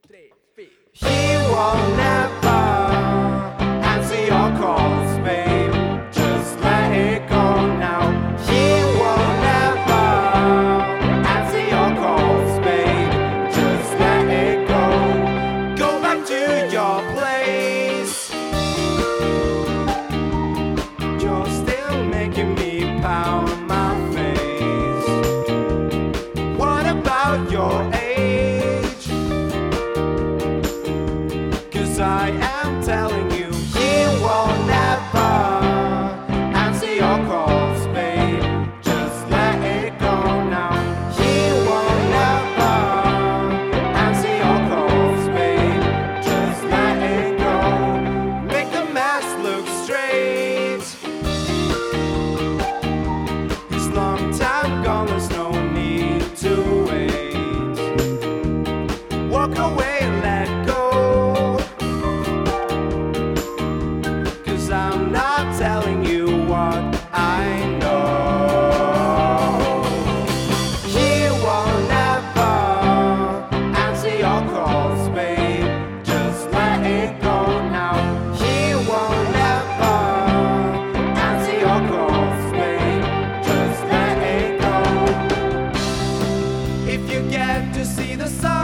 He will never answer your calls, babe. Just let it go now. He will never answer your calls, babe. Just let it go. Go back to your place. You're still making me pound my face. What about your age? 'Cause I am telling you, he will never answer your calls, babe. Just let it go now. He will never answer your calls, babe. Just let it go. Make the mess look straight. It's long time gone, there's no need to wait. Walk away, let go. 'Cause I'm not telling you what I know. He will never answer your calls, babe. Just let it go now. He will never answer your calls, babe. Just let it go. If you get to see the sun